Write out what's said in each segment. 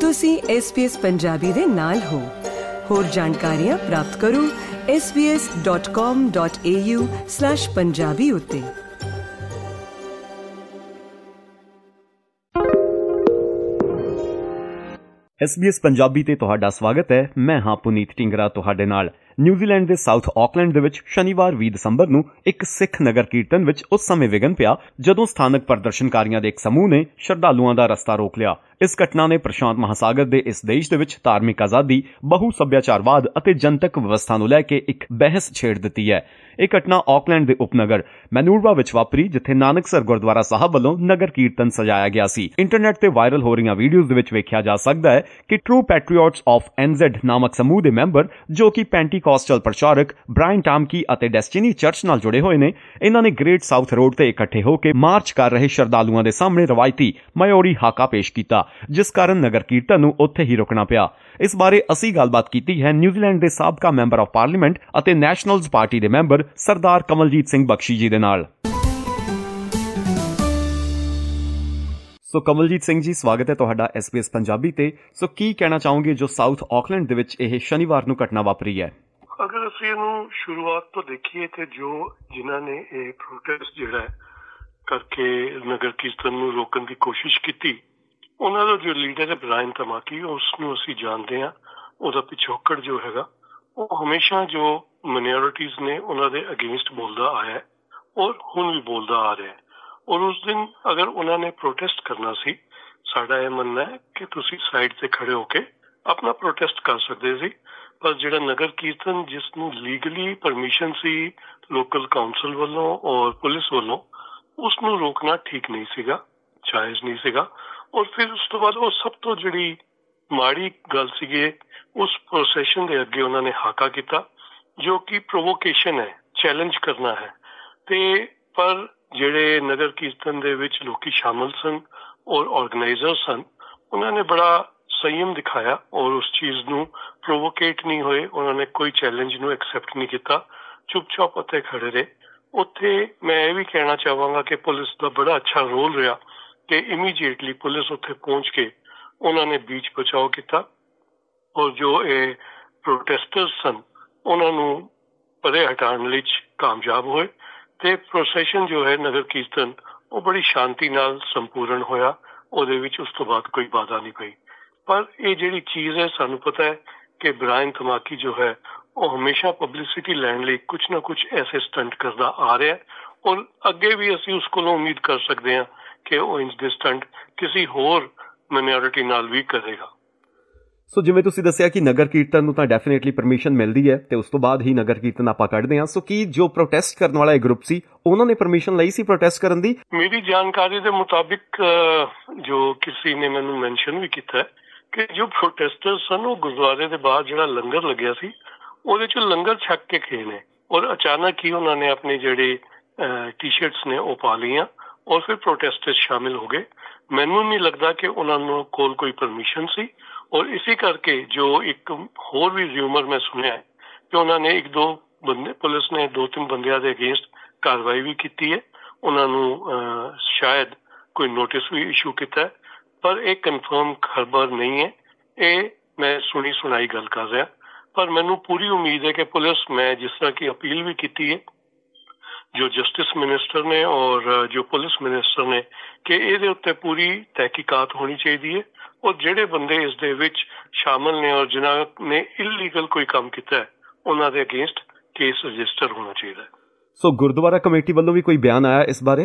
ਤੁਸੀਂ SBS ਪੰਜਾਬੀ ਦੇ ਨਾਲ ਹੋ। ਹੋਰ ਜਾਣਕਾਰੀਆਂ ਪ੍ਰਾਪਤ ਕਰੋ sbs.com.au/punjabi ਉੱਤੇ। SBS ਪੰਜਾਬੀ ਤੇ ਤੁਹਾਡਾ ਸਵਾਗਤ ਹੈ। ਮੈਂ ਹਾਂ ਪੁਨੀਤ ਢਿੰਗਰਾ ਤੁਹਾਡੇ ਨਾਲ। ਨਿਊਜ਼ੀਲੈਂਡ ਦੇ ਸਾਊਥ ਆਕਲੈਂਡ ਦੇ ਵਿੱਚ ਸ਼ਨੀਵਾਰ 20 ਦਸੰਬਰ ਨੂੰ ਇੱਕ ਸਿੱਖ ਨਗਰ ਕੀਰਤਨ ਵਿੱਚ ਉਸ ਸਮੇਂ ਵਿਘਨ ਪਿਆ ਜਦੋਂ ਸਥਾਨਕ ਪ੍ਰਦਰਸ਼ਨਕਾਰੀਆਂ ਦੇ ਇੱਕ ਸਮੂਹ ਨੇ ਸ਼ਰਧਾਲੂਆਂ ਦਾ ਰਸਤਾ ਰੋਕ ਲਿਆ। ਇਸ ਘਟਨਾ ਨੇ ਪ੍ਰਸ਼ਾਂਤ ਮਹਾਸਾਗਰ ਦੇ ਇਸ ਦੇਸ਼ ਦੇ ਵਿੱਚ ਧਾਰਮਿਕ ਆਜ਼ਾਦੀ, ਬਹੁ ਸੱਭਿਆਚਾਰਵਾਦ ਅਤੇ ਜਨਤਕ ਵਿਵਸਥਾ ਨੂੰ ਲੈ ਕੇ ਇੱਕ ਬਹਿਸ ਛੇੜ ਦਿੱਤੀ ਹੈ। ਇਹ ਘਟਨਾ ਆਕਲੈਂਡ ਦੇ ਉਪਨਗਰ ਮੈਨੂਰਵਾ ਵਿੱਚ ਵਾਪਰੀ, ਜਿੱਥੇ ਨਾਨਕਸਰ ਗੁਰਦੁਆਰਾ ਸਾਹਿਬ ਵੱਲੋਂ ਨਗਰ ਕੀਰਤਨ ਸਜਾਇਆ ਗਿਆ ਸੀ। ਇੰਟਰਨੈਟ ਤੇ ਵਾਇਰਲ ਹੋ ਰਹੀਆਂ ਵੀਡੀਓਜ਼ ਦੇ ਵਿੱਚ ਵੇਖਿਆ ਜਾ ਸਕਦਾ ਹੈ ਕਿ ਟਰੂ ਪੈਟਰੀਓਟਸ ਆਫ NZ ਨਾਮਕ ਸਮੂਹ ਦੇ ਮੈਂਬਰ, ਜੋ ਕਿ ਪੈਂਟੀਕੋਸਟਲ ਪ੍ਰਚਾਰਕ ਬ੍ਰਾਇਨ ਟਾਮਕੀ ਅਤੇ ਡੈਸਟੀਨੀ ਚਰਚ ਨਾਲ ਜੁੜੇ ਹੋਏ ਨੇ, ਇਹਨਾਂ ਨੇ ਗ੍ਰੇਟ ਸਾਊਥ ਰੋਡ ਤੇ ਇਕੱਠੇ ਹੋ ਕੇ ਮਾਰਚ ਕਰ ਰਹੇ ਸ਼ਰਧਾਲੂਆਂ ਦੇ ਸਾਹਮਣੇ ਰਵਾਇਤੀ ਮਾਇਓਰੀ ਹਾਕਾ ਪੇਸ਼ ਕੀਤਾ, ਜਿਸ ਕਾਰਨ ਨਗਰ ਕੀਰਤਨ ਨੂੰ ਉੱਥੇ ਹੀ ਰੁਕਣਾ ਪਿਆ। ਇਸ ਬਾਰੇ ਅਸੀਂ ਗੱਲਬਾਤ ਕੀਤੀ ਹੈ ਨਿਊਜ਼ੀਲੈਂਡ ਦੇ ਸਾਬਕਾ ਮੈਂਬਰ ਆਫ ਪਾਰਲੀਮੈਂਟ ਅਤੇ ਨੈਸ਼ਨਲਜ਼ ਪਾਰਟੀ ਦੇ ਮੈਂਬਰ ਸਰਦਾਰ ਕਮਲਜੀਤ ਸਿੰਘ ਬਖਸ਼ੀ ਜੀ ਦੇ ਨਾਲ। ਸੋ ਕਮਲਜੀਤ ਸਿੰਘ ਜੀ, ਸਵਾਗਤ ਹੈ ਤੁਹਾਡਾ SBS ਪੰਜਾਬੀ ਤੇ। ਸੋ ਕੀ ਕਹਿਣਾ ਚਾਹੋਗੇ ਜੋ ਸਾਊਥ ਆਕਲੈਂਡ ਦੇ ਵਿੱਚ ਇਹ ਸ਼ਨੀਵਾਰ ਨੂੰ ਘਟਨਾ ਵਾਪਰੀ ਹੈ? ਅਗਰ ਅਸੀਂ ਇਹਨੂੰ ਸ਼ੁਰੂਆਤ ਤੋਂ ਦੇਖੀਏ ਤੇ ਜਿਨ੍ਹਾਂ ਨੇ ਇਹ ਪ੍ਰੋਟੈਸਟ ਜਿਹੜਾ ਕਰਕੇ ਨਗਰ ਕੀਰਤਨ ਨੂੰ ਰੋਕਣ ਦੀ ਕੋਸ਼ਿਸ਼ ਕੀਤੀ, ਉਹਨਾਂ ਦਾ ਜੋ ਲੀਡਰ ਹੈ ਬ੍ਰਾਇਨ ਟਾਮਕੀ, ਉਸ ਨੂੰ ਅਸੀਂ ਜਾਣਦੇ ਹਾਂ। ਉਹਦਾ ਪਿਛੋਕੜ ਜੋ ਹੈਗਾ ਉਹ ਹਮੇਸ਼ਾ ਜੋ ਮਾਈਨੋਰਿਟੀਜ਼ ਨੇ ਉਹਨਾਂ ਦੇ ਅਗੇਂਸਟ ਬੋਲਦਾ ਆਇਆ ਹੈ ਔਰ ਹੁਣ ਵੀ ਬੋਲਦਾ ਆ ਰਿਹਾ ਹੈ। ਔਰ ਉਸ ਦਿਨ ਅਗਰ ਉਹਨਾਂ ਨੇ ਪ੍ਰੋਟੈਸਟ ਕਰਨਾ ਸੀ, ਸਾਡਾ ਇਹ ਮੰਨਣਾ ਹੈ ਕਿ ਤੁਸੀਂ ਸਾਈਡ ਤੇ ਖੜੇ ਹੋ ਕੇ ਆਪਣਾ ਪ੍ਰੋਟੈਸਟ ਕਰ ਸਕਦੇ ਸੀ। ਪਰ ਜਿਹੜਾ ਨਗਰ ਕੀਰਤਨ ਜਿਸ ਨੂੰ ਲੀਗਲੀ ਪਰਮਿਸ਼ਨ ਸੀ ਲੋਕਲ ਕਾਉਂਸਲ ਵੱਲੋਂ ਔਰ ਪੁਲਿਸ ਵੱਲੋਂ, ਉਸ ਨੂੰ ਰੋਕਣਾ ਠੀਕ ਨਹੀਂ ਸੀਗਾ, ਜਾਇਜ਼ ਨਹੀਂ ਸੀਗਾ। ਔਰ ਫਿਰ ਉਸ ਤੋਂ ਬਾਅਦ ਉਹ ਸਭ ਤੋਂ ਜਿਹੜੀ ਮਾੜੀ ਗੱਲ ਸੀਗੀ, ਉਸ ਪ੍ਰੋਸੈਸ਼ਨ ਦੇ ਅੱਗੇ ਉਹਨਾਂ ਨੇ ਹਾਕਾ ਕੀਤਾ, ਜੋ ਕਿ ਪ੍ਰੋਵੋਕੇਸ਼ਨ ਹੈ, ਚੈਲੰਜ ਕਰਨਾ ਹੈ। ਤੇ ਪਰ ਜਿਹੜੇ ਨਗਰ ਕੀਰਤਨ ਦੇ ਵਿੱਚ ਲੋਕੀ ਸ਼ਾਮਲ ਸਨ ਔਰ ਆਰਗੇਨਾਈਜ਼ਰ ਸਨ, ਉਹਨਾਂ ਨੇ ਬੜਾ ਸੰਯਮ ਦਿਖਾਇਆ ਔਰ ਉਸ ਚੀਜ਼ ਨੂੰ ਪ੍ਰੋਵੋਕੇਟ ਨਹੀਂ ਹੋਏ। ਉਹਨਾਂ ਨੇ ਕੋਈ ਚੈਲੰਜ ਨੂੰ ਐਕਸੈਪਟ ਨਹੀਂ ਕੀਤਾ, ਚੁੱਪ-ਚਾਪ ਉੱਥੇ ਖੜੇ ਰਹੇ। ਉੱਥੇ ਮੈਂ ਇਹ ਵੀ ਕਹਿਣਾ ਚਾਹਾਂਗਾ ਕਿ ਪੁਲਿਸ ਦਾ ਬੜਾ ਅੱਛਾ ਰੋਲ ਰਿਹਾ ਕਿ ਇਮੀਡੀਏਟਲੀ ਪੁਲਿਸ ਉੱਥੇ ਪਹੁੰਚ ਕੇ ਉਹਨਾਂ ਨੇ ਬੀਚ ਬਚਾਓ ਕੀਤਾ ਔਰ ਜੋ ਇਹ ਪ੍ਰੋਟੈਸਟਰਸ ਸਨ ਉਹਨਾਂ ਨੂੰ ਪਰੇ ਹਟਾਉਣ ਵਿੱਚ ਕਾਮਯਾਬ ਹੋਏ ਤੇ ਪ੍ਰੋਸੈਸ਼ਨ ਜੋ ਹੈ ਨਗਰ ਕੀਰਤਨ ਉਹ ਬੜੀ ਸ਼ਾਂਤੀ ਨਾਲ ਸੰਪੂਰਨ ਹੋਇਆ। ਉਹਦੇ ਵਿੱਚ ਉਸ ਤੋਂ ਬਾਅਦ ਕੋਈ ਬਾਧਾ ਨਹੀਂ ਪਈ। ਪਰ ਇਹ ਜਿਹੜੀ ਚੀਜ਼ ਹੈ, ਸਾਨੂੰ ਪਤਾ ਹੈ ਕਿ ਬ੍ਰਾਇਨ ਟਾਮਕੀ ਜੋ ਹੈ ਉਹ ਹਮੇਸ਼ਾ ਪਬਲਿਸਿਟੀ ਲੈਣ ਲਈ ਕੁਛ ਨਾ ਕੁਛ ਐਸੇ ਸਟੰਟ ਕਰਦਾ ਆ ਰਿਹਾ ਹੈ ਔਰ ਅੱਗੇ ਵੀ ਅਸੀਂ ਉਸ ਕੋਲੋਂ ਉਮੀਦ ਕਰ ਸਕਦੇ ਹਾਂ ਕਿ ਉਹ ਇੰਜ ਦੇ ਸਟੰਟ ਕਿਸੇ ਹੋਰ ਮਾਈਨੋਰਿਟੀ ਨਾਲ ਵੀ ਕਰੇਗਾ। ਸੋ ਜਿਵੇਂ ਤੁਸੀਂ ਦੱਸਿਆ ਕਿ ਨਗਰ ਕੀਰਤਨ ਨੂੰ ਤਾਂ ਡੈਫੀਨੇਟਲੀ ਪਰਮਿਸ਼ਨ ਮਿਲਦੀ ਹੈ ਤੇ ਉਸ ਤੋਂ ਬਾਅਦ ਹੀ ਨਗਰ ਕੀਰਤਨ ਆਪਾਂ ਕੱਢਦੇ ਹਾਂ। ਸੋ ਕੀ ਜੋ ਪ੍ਰੋਟੈਸਟ ਕਰਨ ਵਾਲਾ ਇਹ ਗਰੁੱਪ ਸੀ, ਉਹਨਾਂ ਨੇ ਪਰਮਿਸ਼ਨ ਲਈ ਸੀ ਪ੍ਰੋਟੈਸਟ ਕਰਨ ਦੀ? ਮੇਰੀ ਜਾਣਕਾਰੀ ਦੇ ਮੁਤਾਬਿਕ ਜੋ ਕਿਸੇ ਨੇ ਮੈਨੂੰ ਮੈਂਸ਼ਨ ਵੀ ਕੀਤਾ ਕਿ ਜੋ ਪ੍ਰੋਟੈਸਟਰ ਸਨ ਉਹ ਗੁਰਦੁਆਰੇ ਦੇ ਬਾਹਰ ਜਿਹੜਾ ਲੰਗਰ ਲੱਗਿਆ ਸੀ ਉਹਦੇ ਚ ਲੰਗਰ ਛਕ ਕੇ ਗਏ ਨੇ ਔਰ ਅਚਾਨਕ ਹੀ ਉਹਨਾਂ ਨੇ ਆਪਣੇ ਜਿਹੜੇ ਟੀ-ਸ਼ਰਟਸ ਨੇ ਉਹ ਪਾ ਲਈਆਂ ਔਰ ਫਿਰ ਪ੍ਰੋਟੈਸਟਰ ਸ਼ਾਮਿਲ ਹੋ ਗਏ। ਮੈਨੂੰ ਨਹੀਂ ਲੱਗਦਾ ਕਿ ਉਹਨਾਂ ਨੂੰ ਕੋਲ ਕੋਈ ਪਰਮਿਸ਼ਨ ਸੀ ਔਰ ਇਸੇ ਕਰਕੇ ਜੋ ਇੱਕ ਹੋਰ ਵੀ ਰਿਊਮਰ ਮੈਂ ਸੁਣਿਆ ਹੈ ਕਿ ਉਹਨਾਂ ਨੇ ਇੱਕ ਦੋ ਬੰਦੇ, ਪੁਲਿਸ ਨੇ 2-3 ਬੰਦਿਆਂ ਦੇ ਅਗੇਂਸਟ ਕਾਰਵਾਈ ਵੀ ਕੀਤੀ ਹੈ। ਉਹਨਾਂ ਨੂੰ ਸ਼ਾਇਦ ਕੋਈ ਨੋਟਿਸ ਵੀ ਇਸ਼ੂ ਕੀਤਾ ਹੈ, ਪਰ ਇਹ ਕਨਫਰਮ ਖਬਰ ਨਹੀਂ ਹੈ। ਇਹ ਮੈਂ ਸੁਣੀ ਸੁਣਾਈ ਗੱਲ ਕਰ ਰਿਹਾ। ਪਰ ਮੈਨੂੰ ਪੂਰੀ ਉਮੀਦ ਹੈ ਕਿ ਪੁਲਿਸ, ਮੈਂ ਜਿਸ ਤਰ੍ਹਾਂ ਕਿ ਅਪੀਲ ਵੀ ਕੀਤੀ ਹੈ ਜੋ ਜਸਟਿਸ ਮਿਨਿਸਟਰ ਨੇ ਔਰ ਜੋ ਪੁਲਿਸ ਮਿਨਿਸਟਰ ਨੇ, ਕਿ ਇਹਦੇ ਉੱਤੇ ਪੂਰੀ ਤਹਿਕੀਕਾਤ ਹੋਣੀ ਚਾਹੀਦੀ ਹੈ ਔਰ ਜਿਹੜੇ ਬੰਦੇ ਇਸ ਦੇ ਵਿੱਚ ਸ਼ਾਮਲ ਨੇ ਔਰ ਜਿਨ੍ਹਾਂ ਨੇ ਇਲੀਗਲ ਕੋਈ ਕੰਮ ਕੀਤਾ ਹੈ ਉਹਨਾਂ ਦੇ ਅਗੇਂਸਟ ਕੇਸ ਰਜਿਸਟਰ ਹੋਣਾ ਚਾਹੀਦਾ ਹੈ। ਸੋ ਗੁਰਦੁਆਰਾ ਕਮੇਟੀ ਵੱਲੋਂ ਵੀ ਕੋਈ ਬਿਆਨ ਆਇਆ ਇਸ ਬਾਰੇ?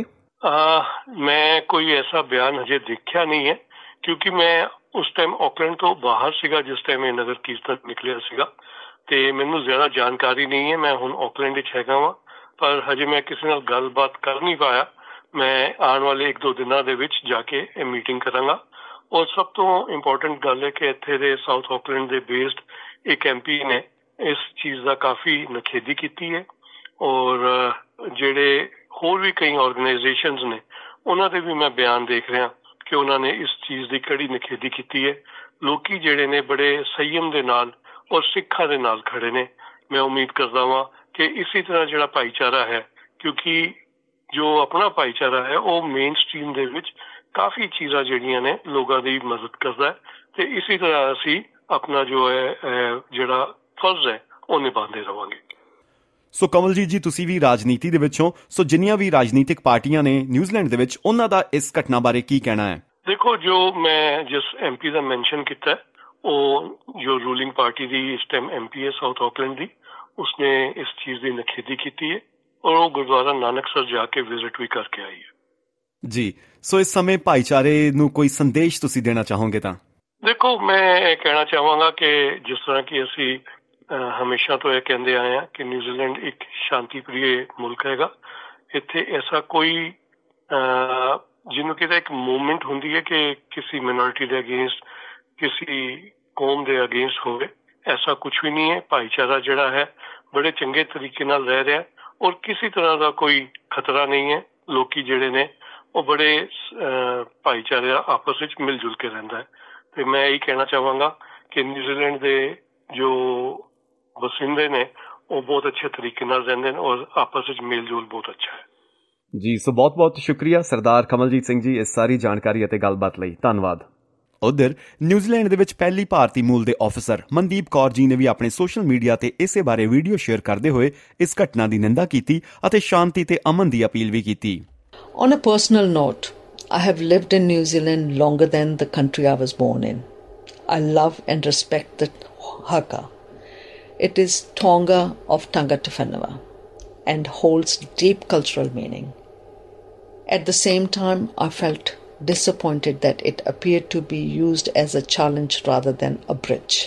ਮੈਂ ਕੋਈ ਐਸਾ ਬਿਆਨ ਹਜੇ ਦੇਖਿਆ ਨਹੀਂ ਹੈ ਕਿਉਂਕਿ ਮੈਂ ਉਸ ਟਾਈਮ ਆਕਲੈਂਡ ਤੋਂ ਬਾਹਰ ਸੀਗਾ ਜਿਸ ਟਾਈਮ ਇਹ ਨਗਰ ਕੀਰਤਨ ਨਿਕਲਿਆ ਸੀਗਾ ਤੇ ਮੈਨੂੰ ਜ਼ਿਆਦਾ ਜਾਣਕਾਰੀ ਨਹੀਂ ਹੈ। ਮੈਂ ਹੁਣ ਆਕਲੈਂਡ ਵਿੱਚ ਹੈਗਾ ਵਾਂ ਪਰ ਹਜੇ ਮੈਂ ਕਿਸੇ ਨਾਲ ਗੱਲਬਾਤ ਕਰ ਨਹੀਂ ਪਾਇਆ। ਮੈਂ ਆਉਣ ਵਾਲੇ 1-2 ਦਿਨਾਂ ਦੇ ਵਿੱਚ ਜਾ ਕੇ ਇਹ ਮੀਟਿੰਗ ਕਰਾਂਗਾ। ਔਰ ਸਭ ਤੋਂ ਇੰਪੋਰਟੈਂਟ ਗੱਲ ਹੈ ਕਿ ਇੱਥੇ ਦੇ ਸਾਊਥ ਆਕਲੈਂਡ ਦੇ ਬੇਸਡ ਇੱਕ MP ਨੇ ਇਸ ਚੀਜ਼ ਦਾ ਕਾਫੀ ਨਖੇਦੀ ਕੀਤੀ ਹੈ ਔਰ ਜਿਹੜੇ ਹੋਰ ਵੀ ਕਈ ਆਰਗੇਨਾਈਜੇਸ਼ਨਸ ਨੇ ਉਹਨਾਂ ਦੇ ਵੀ ਮੈਂ ਬਿਆਨ ਦੇਖ ਰਿਹਾ ਕਿ ਉਹਨਾਂ ਨੇ ਇਸ ਚੀਜ਼ ਦੀ ਕੜੀ ਨਖੇਦੀ ਕੀਤੀ ਹੈ। ਲੋਕੀ ਜਿਹੜੇ ਨੇ ਬੜੇ ਸੰਯਮ ਦੇ ਨਾਲ ਔਰ ਸਿੱਖਾਂ ਦੇ ਨਾਲ ਖੜੇ ਨੇ। ਮੈਂ ਉਮੀਦ ਕਰਦਾ ਵਾਂ ਕਿ ਇਸੇ ਤਰ੍ਹਾਂ ਜਿਹੜਾ ਭਾਈਚਾਰਾ ਹੈ, ਕਿਉਂਕਿ ਜੋ ਆਪਣਾ ਭਾਈਚਾਰਾ ਹੈ ਉਹ ਮੇਨ ਸਟ੍ਰੀਮ ਦੇ ਵਿੱਚ ਕਾਫੀ ਚੀਜ਼ਾਂ ਜਿਹੜੀਆਂ ਨੇ ਲੋਕਾਂ ਦੀ ਮਦਦ ਕਰਦਾ ਹੈ ਤੇ ਇਸੇ ਤਰ੍ਹਾਂ ਅਸੀਂ ਆਪਣਾ ਜੋ ਹੈ ਜਿਹੜਾ ਫਰਜ਼ ਹੈ ਉਹ ਨਿਭਾਉਂਦੇ ਰਵਾਂਗੇ। ਸੋ ਕਮਲਜੀਤ ਜੀ, ਤੁਸੀਂ ਵੀ ਰਾਜਨੀਤੀ ਦੇ ਵਿੱਚੋਂ, ਸੋ ਜਿੰਨੀਆਂ ਵੀ ਰਾਜਨੀਤਿਕ ਪਾਰਟੀਆਂ ਨੇ ਨਿਊਜ਼ੀਲੈਂਡ ਦੇ ਵਿੱਚ, ਉਹਨਾਂ ਦਾ ਇਸ ਘਟਨਾ ਬਾਰੇ ਕੀ ਕਹਿਣਾ ਹੈ? ਦੇਖੋ, ਜੋ ਮੈਂ ਜਿਸ MP ਦਾ ਮੈਂਸ਼ਨ ਕੀਤਾ ਉਹ ਜੋ ਰੂਲਿੰਗ ਪਾਰਟੀ ਦੀ ਇਸ ਟਾਈਮ MP ਹੈ ਸਾਊਥ ਆਕਲੈਂਡ ਦੀ, ਉਸਨੇ ਇਸ ਚੀਜ਼ ਦੀ ਨਿਖੇਧੀ ਕੀਤੀ ਹੈ ਔਰ ਉਹ ਗੁਰਦੁਆਰਾ ਨਾਨਕਸਰ ਜਾ ਕੇ ਵਿਜ਼ਿਟ ਵੀ ਕਰਕੇ ਆਈ ਹੈ ਜੀ। ਸੋ ਇਸ ਸਮੇਂ ਭਾਈਚਾਰੇ ਨੂੰ ਕੋਈ ਸੰਦੇਸ਼ ਤੁਸੀਂ ਦੇਣਾ ਚਾਹੋਗੇ ਤਾਂ? ਦੇਖੋ, ਮੈਂ ਇਹ ਕਹਿਣਾ ਚਾਹਾਂਗਾ ਕਿ ਜਿਸ ਤਰ੍ਹਾਂ ਕਿ ਅਸੀਂ ਹਮੇਸ਼ਾ ਤੋਂ ਇਹ ਕਹਿੰਦੇ ਆਏ ਹਾਂ ਕਿ ਨਿਊਜ਼ੀਲੈਂਡ ਇੱਕ ਸ਼ਾਂਤੀ ਪ੍ਰਿਯ ਮੁਲਕ ਹੈਗਾ। ਇੱਥੇ ਐਸਾ ਕੋਈ ਜਿਹਨੂੰ ਕਿਤੇ ਇੱਕ ਮੂਵਮੈਂਟ ਹੁੰਦੀ ਹੈ ਕਿ ਕਿਸੇ ਮਿਨੋਰਿਟੀ ਦੇ ਅਗੇਂਸਟ, ਕਿਸੇ ਕੌਮ ਦੇ ਅਗੇਂਸਟ ਹੋਵੇ, ਐਸਾ ਕੁਛ ਵੀ ਨਹੀਂ ਹੈ। ਭਾਈਚਾਰਾ ਜਿਹੜਾ ਹੈ ਬੜੇ ਚੰਗੇ ਤਰੀਕੇ ਨਾਲ ਰਹਿ ਰਿਹਾ ਔਰ ਕਿਸੇ ਤਰ੍ਹਾਂ ਦਾ ਕੋਈ ਖਤਰਾ ਨਹੀਂ ਹੈ। ਲੋਕੀ ਜਿਹੜੇ ਨੇ ਉਹ ਬੜੇ ਭਾਈਚਾਰੇ ਆਪਸ ਵਿੱਚ ਮਿਲ ਜੁਲ ਕੇ ਰਹਿੰਦਾ ਹੈ ਤੇ ਮੈਂ ਇਹੀ ਕਹਿਣਾ ਚਾਹਾਂਗਾ ਕਿ ਨਿਊਜ਼ੀਲੈਂਡ ਦੇ ਜੋ ਵਸਿੰਦੇ ਨੇ ਉਹ ਬਹੁਤ ਅੱਛੇ ਤਰੀਕੇ ਨਾਲ ਰਹਿੰਦੇ ਨੇ ਔਰ ਆਪਸ ਵਿੱਚ ਮੇਲ ਜੋਲ ਬਹੁਤ ਅੱਛਾ ਹੈ ਜੀ। ਸੋ ਬਹੁਤ ਬਹੁਤ ਸ਼ੁਕਰੀਆ ਸਰਦਾਰ ਕਮਲਜੀਤ ਸਿੰਘ ਜੀ ਇਸ ਸਾਰੀ ਜਾਣਕਾਰੀ ਅਤੇ ਗੱਲਬਾਤ ਲਈ, ਧੰਨਵਾਦ। ਉਧਰ ਨਿਊਜ਼ੀਲੈਂਡ ਦੇ ਵਿੱਚ ਪਹਿਲੀ ਭਾਰਤੀ ਮੂਲ ਦੇ ਆਫਿਸਰ ਮਨਦੀਪ ਕੌਰ ਜੀ ਨੇ ਵੀ ਆਪਣੇ ਸੋਸ਼ਲ ਮੀਡੀਆ ਤੇ ਇਸੇ ਬਾਰੇ ਵੀਡੀਓ ਸ਼ੇਅਰ ਕਰਦੇ ਹੋਏ ਇਸ ਘਟਨਾ ਦੀ ਨਿੰਦਾ ਕੀਤੀ ਅਤੇ ਸ਼ਾਂਤੀ ਤੇ ਅਮਨ ਦੀ ਅਪੀਲ ਵੀ ਕੀਤੀ। On a personal note, I have lived in New Zealand longer than the country I was born in. I love and respect the haka. It is Tonga of Tangata Whenua and holds deep cultural meaning. At the same time, I felt disappointed that it appeared to be used as a challenge rather than a bridge.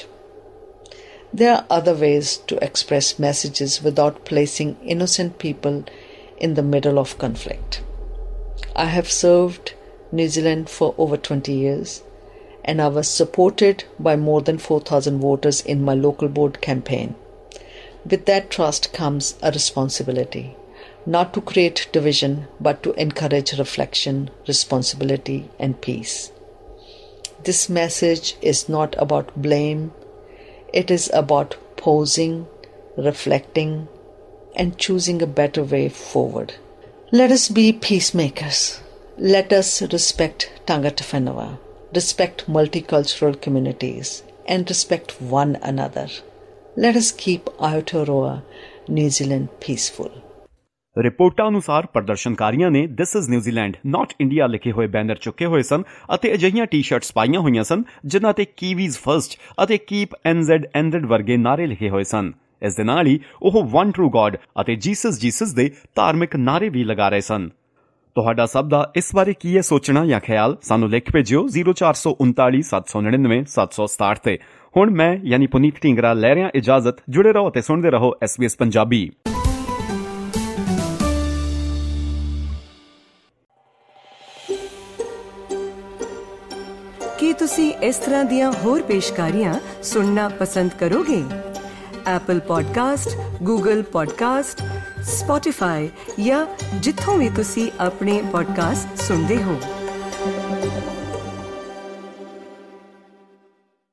There are other ways to express messages without placing innocent people in the middle of conflict. I have served New Zealand for over 20 years and I was supported by more than 4,000 voters in my local board campaign. With that trust comes a responsibility, not to create division, but to encourage reflection, responsibility, and peace. This message is not about blame. It is about pausing, reflecting, and choosing a better way forward. Let us be peacemakers. Let us respect Tangata Whenua, respect multicultural communities, and respect one another. Let us keep Aotearoa, New Zealand peaceful. ਰਿਪੋਰਟਾਂ ਅਨੁਸਾਰ ਪ੍ਰਦਰਸ਼ਨਕਾਰੀਆਂ ਨੇ this is New Zealand not India ਲਿਖੇ ਹੋਏ banner ਚੁੱਕੇ ਹੋਏ ਸਨ ਅਤੇ ਅਜਿਹੀਆਂ ਟੀ-ਸ਼ਰਟਸ ਪਾਈਆਂ ਹੋਈਆਂ ਸਨ ਜਿਨ੍ਹਾਂ ਤੇ ਕੀਵੀਜ਼ ਫਸਟ ਅਤੇ ਕੀਪ NZ ਵਰਗੇ ਨਾਅਰੇ ਲਿਖੇ ਹੋਏ ਸਨ। ਇਸ ਦੇ ਨਾਲ ਹੀ ਉਹ ਵਨ ਟਰੂ ਗॉड ਅਤੇ ਜੀਸਸ ਦੇ ਧਾਰਮਿਕ ਨਾਅਰੇ ਵੀ ਲਗਾ ਰਹੇ ਸਨ। ਤੁਹਾਡਾ ਸਭ ਦਾ ਇਸ ਬਾਰੇ ਕੀ ਹੈ ਸੋਚਣਾ ਜਾਂ ਖਿਆਲ? ਸਾਨੂੰ ਲਿਖ ਭੇਜਿਓ 0439 799 767 ਤੇ। ਹੁਣ ਮੈਂ ਯਾਨੀ ਪੁਨੀਤ ਢਿੰਗਰਾ ਲੈ ਰਿਹਾ ਇਜਾਜ਼ਤ। ਜੁੜੇ ਰਹੋ ਤੇ ਸੁਣਦੇ ਰਹੋ SBS ਪੰਜਾਬੀ। ਕੀ ਤੁਸੀਂ ਇਸ ਤਰ੍ਹਾਂ ਦੀਆਂ ਹੋਰ ਪੇਸ਼ਕਾਰੀਆਂ ਸੁਣਨਾ ਪਸੰਦ ਕਰੋਗੇ? Apple podcast, Google podcast, Spotify ਜਾਂ ਜਿੱਥੋਂ ਵੀ ਤੁਸੀਂ ਆਪਣੇ ਪੋਡਕਾਸਟ ਸੁਣਦੇ ਹੋ।